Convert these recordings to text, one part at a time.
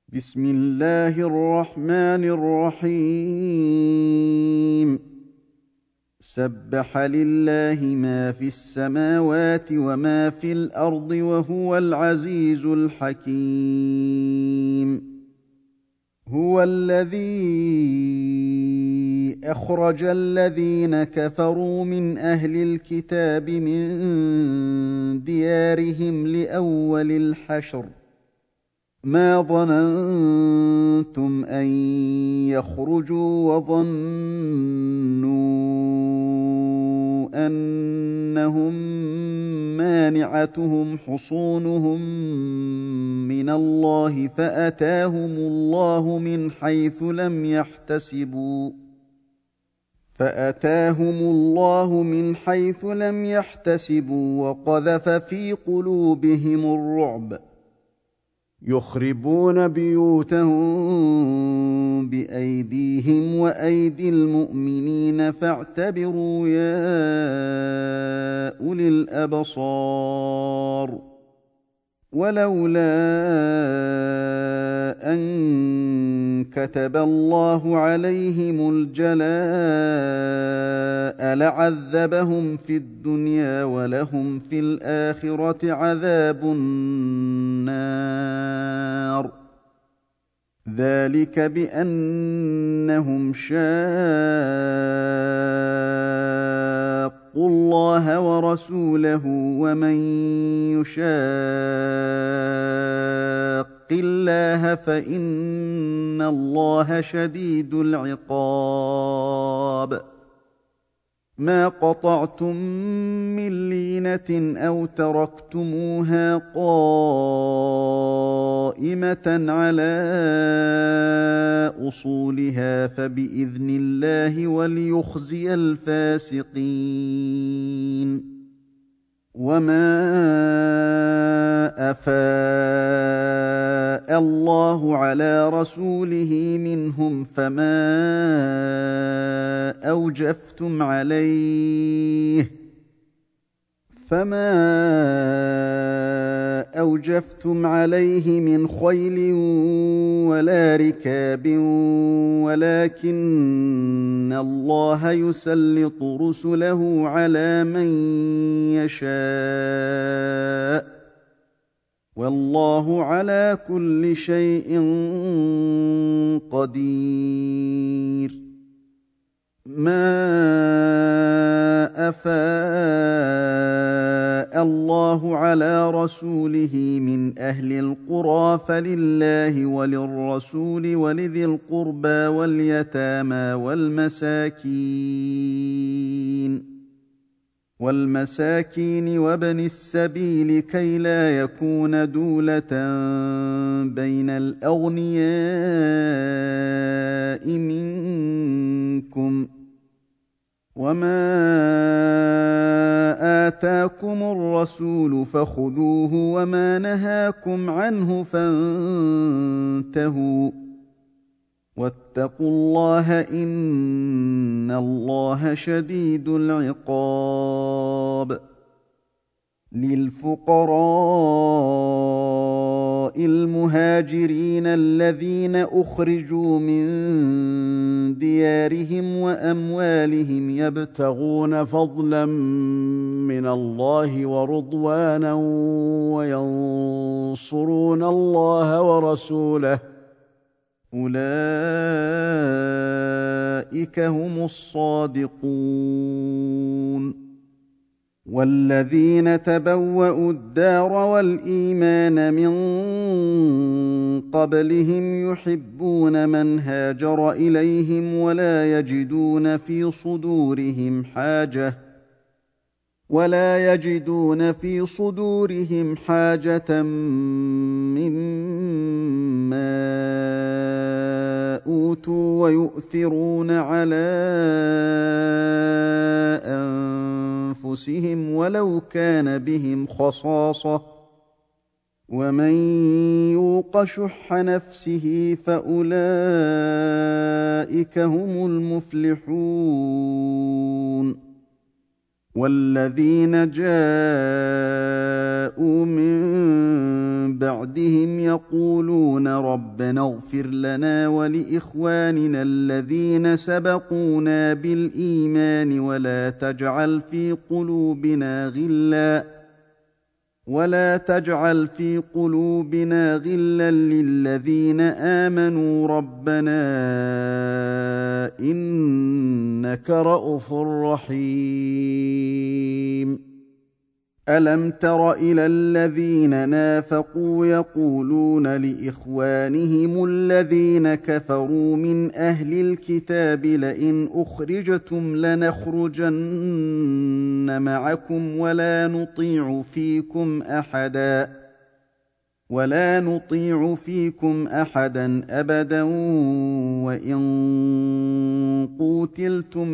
بسم الله الرحمن الرحيم. سبح لله ما في السماوات وما في الأرض وهو العزيز الحكيم. هو الذي أخرج الذين كفروا من أهل الكتاب من ديارهم لأول الحشر ما ظننتم أن يخرجوا وظنوا أنهم مانعتهم حصونهم من الله فأتاهم الله من حيث لم يحتسبوا وقذف في قلوبهم الرعب يخربون بيوتهم بأيديهم وأيدي المؤمنين فاعتبروا يا أولي الأبصار. ولولا أن كتب الله عليهم الجلاء لعذبهم في الدنيا ولهم في الآخرة عذاب النار. ذلك بأنهم شاقوا الله ورسوله ومن يشاق الله فإن الله شديد العقاب. ما قطعتم من لينة أو تركتموها قائمة على أصولها فبإذن الله وليخزي الفاسقين. وما أفاء الله على رسوله منهم فما أوجفتم عليه من خيل ولا ركاب ولكن الله يسلط رسله على من يشاء والله على كل شيء قدير. ما أفاء الله على رسوله من أهل القرى فلله وللرسول ولذي القربى واليتامى والمساكين وابن السبيل كي لا يكون دولة بين الأغنياء منكم. وما آتاكم الرسول فخذوه وما نهاكم عنه فانتهوا واتقوا الله إن الله شديد العقاب. للفقراء المهاجرين الذين أخرجوا من ديارهم وأموالهم يبتغون فضلا من الله ورضوانا وينصرون الله ورسوله أولئك هم الصادقون. والذين تبوأوا الدار والإيمان من قبلهم يحبون من هاجر إليهم ولا يجدون في صدورهم حاجة مما أوتوا ويؤثرون على أنفسهم ولو كان بهم خصاصة ومن يوق شح نفسه فأولئك هم المفلحون. والذين جاءوا من بعدهم يقولون ربنا اغفر لنا ولإخواننا الذين سبقونا بالإيمان ولا تجعل في قلوبنا غلا للذين آمنوا ربنا إنك رءوف رحيم. ألم تر إلى الذين نافقوا يقولون لإخوانهم الذين كفروا من أهل الكتاب لئن أخرجتم لنخرجن معكم ولا نطيع فيكم أحدا أبدا وإن قوتلتم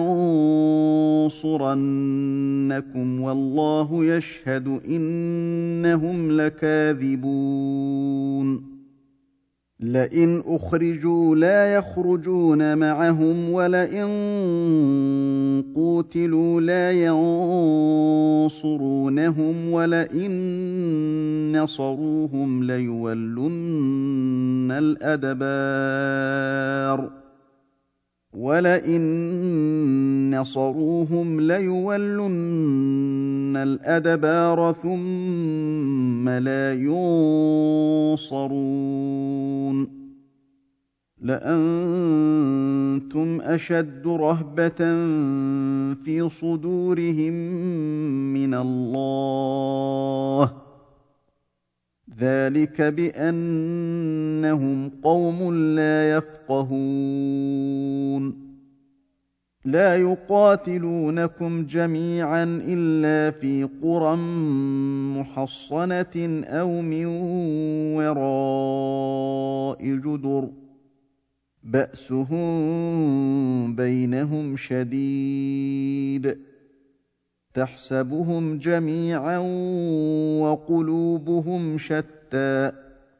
لننصرنكم والله يشهد إنهم لكاذبون. لئن أخرجوا لا يخرجون معهم ولئن قوتلوا لا ينصرونهم ولئن نصروهم ليولن الأدبار ثم لا ينصرون. لأنتم أشد رهبة في صدورهم من الله ذلك بأنهم قوم لا يفقهون. لا يقاتلونكم جميعا إلا في قرى محصنة أو من وراء جدر بأسهم بينهم شديد تحسبهم جميعا وقلوبهم شتى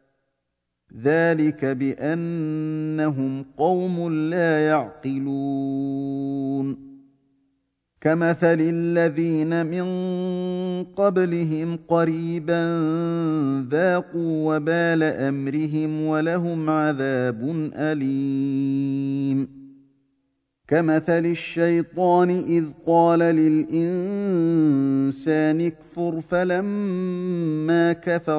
ذلك بأنهم قوم لا يعقلون. كمثل الذين من قبلهم قريبا ذاقوا وبال أمرهم ولهم عذاب أليم. كمثل الشيطان إذ قال للإنسان اكفر فلما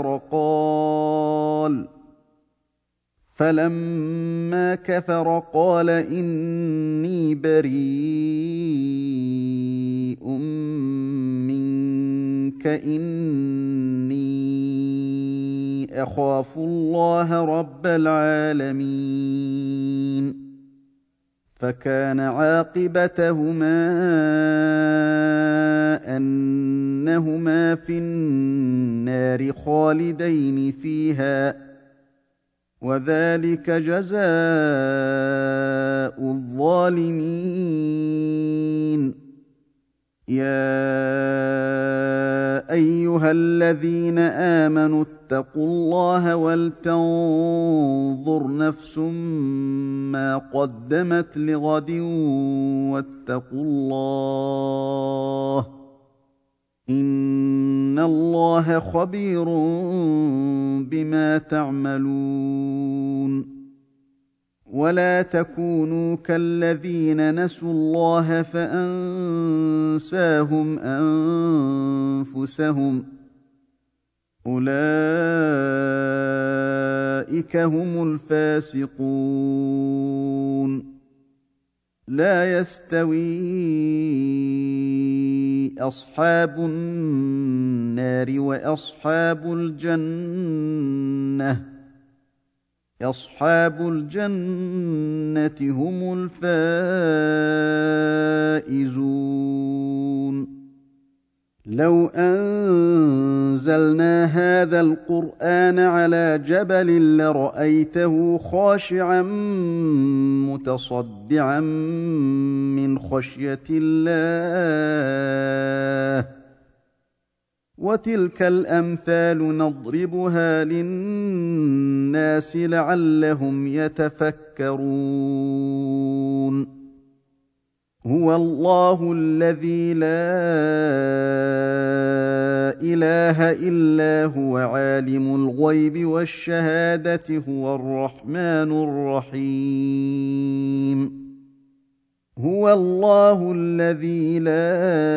كفر قال إني بريء منك إني أخاف الله رب العالمين. فكان عاقبتهما أنهما في النار خالدين فيها وذلك جزاء الظالمين. يا أيها الذين آمنوا اتقوا الله ولتنظر نفس ما قدمت لغد واتقوا الله إن الله خبير بما تعملون. ولا تكونوا كالذين نسوا الله فأنساهم أنفسهم أولئك هم الفاسقون. لا يستوي أصحاب النار وأصحاب الجنة أصحاب الجنة هم الفائزون. لو أنزلنا هذا القرآن على جبل لرأيته خاشعا متصدعا من خشية الله وتلك الأمثال نضربها للناس لعلهم يتفكرون. هو الله الذي لا اله الا هو عالم الغيب والشهاده هو الرحمن الرحيم هو الله الذي لا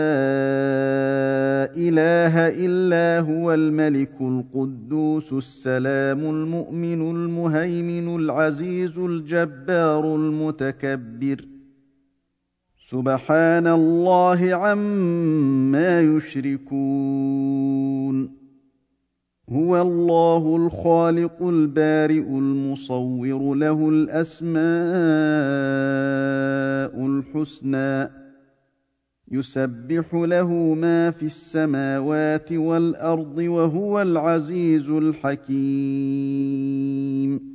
اله الا هو الملك القدوس السلام المؤمن المهيمن العزيز الجبار المتكبر سبحان الله عما يشركون هو الله الخالق البارئ المصور له الاسماء الحسنى يسبح له ما في السماوات والارض وهو العزيز الحكيم